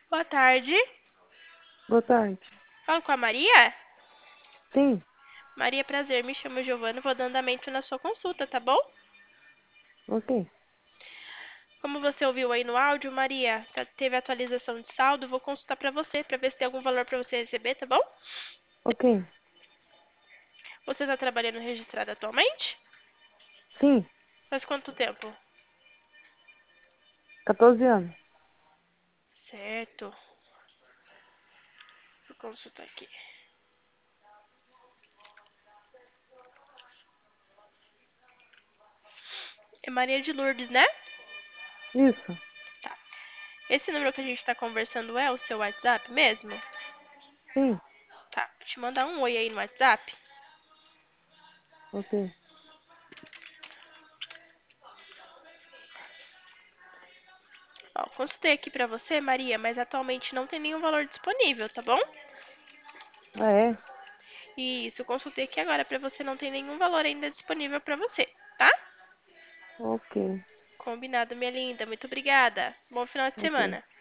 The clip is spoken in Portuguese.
Boa tarde. Boa tarde. Falo com a Maria? Sim, Maria, prazer. Me chamo Giovana. Vou dando andamento na sua consulta, tá bom? ok, Como você ouviu aí no áudio, Maria, teve atualização de saldo. Vou consultar pra você, pra ver se tem algum valor pra você receber, tá bom? ok. Você tá trabalhando registrado atualmente? Sim, Faz quanto tempo? 14 anos. Certo. Vou consultar aqui. É Maria de Lourdes, né? Isso, Tá. Esse número que a gente tá conversando é o seu WhatsApp mesmo? sim, Tá. Vou te mandar um oi aí no WhatsApp. ok. Ó, consultei aqui pra você, Maria, mas atualmente não tem nenhum valor disponível, tá bom? Ah, é? Isso, consultei aqui agora pra você, não tem nenhum valor ainda disponível pra você, tá? Ok, Combinado, minha linda. Muito obrigada. Bom final de ok. semana.